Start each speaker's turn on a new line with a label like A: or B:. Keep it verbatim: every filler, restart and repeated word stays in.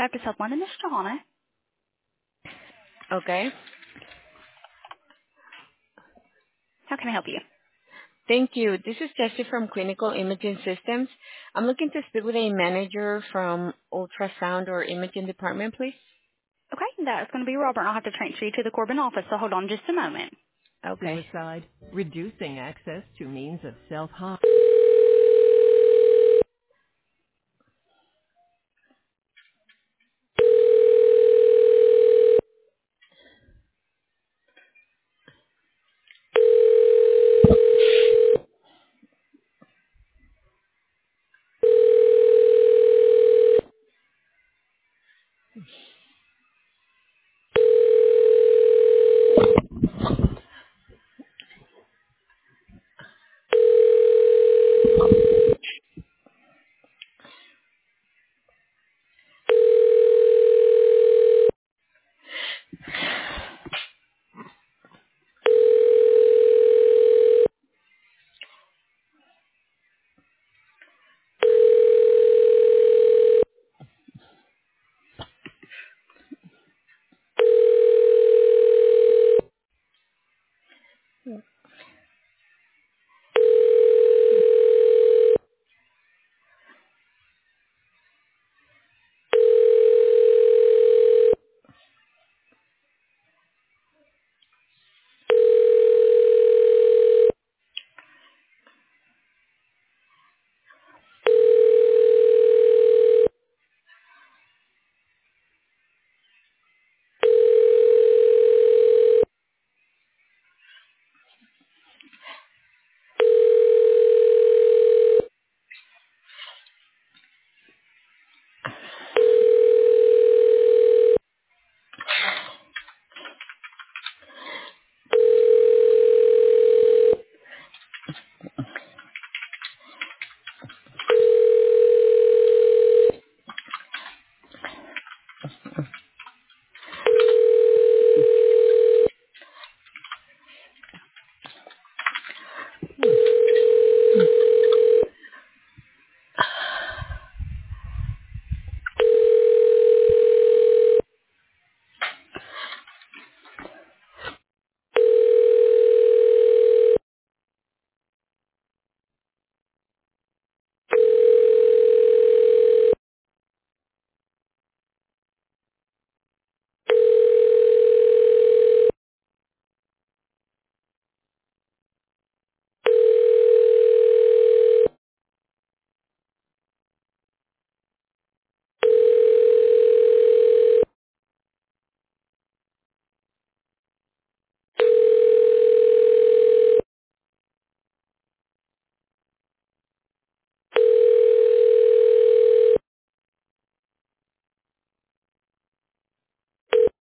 A: Baptist Health London, this is Johanna.
B: Okay.
A: How can I help you?
B: Thank you. This is Jessie from Clinical Imaging Systems. I'm looking to speak with a manager from ultrasound or imaging department, please.
A: Okay, that's going to be Robert. I'll have to transfer you to the Corbin office, so hold on just a moment.
B: Okay.
C: Suicide, reducing access to means of self-harm.